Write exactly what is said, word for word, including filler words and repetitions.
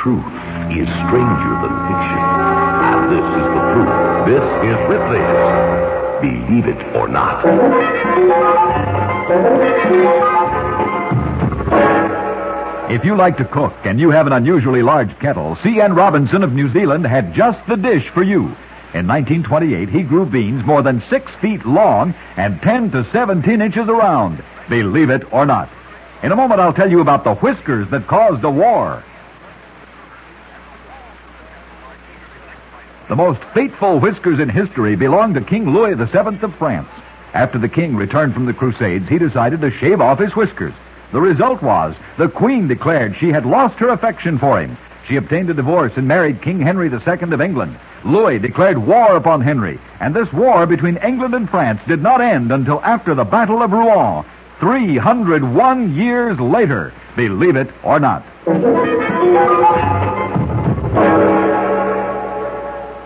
truth is stranger than fiction. And this is the proof. This is Ripley's Believe It or Not. If you like to cook and you have an unusually large kettle, C N Robinson of New Zealand had just the dish for you. In nineteen twenty-eight, he grew beans more than six feet long and ten to seventeen inches around. Believe it or not. In a moment, I'll tell you about the whiskers that caused a war. The most fateful whiskers in history belong to King Louis the Seventh of France. After the king returned from the Crusades, he decided to shave off his whiskers. The result was the Queen declared she had lost her affection for him. She obtained a divorce and married King Henry the Second of England. Louis declared war upon Henry, and this war between England and France did not end until after the Battle of Rouen, three hundred one years later. Believe it or not.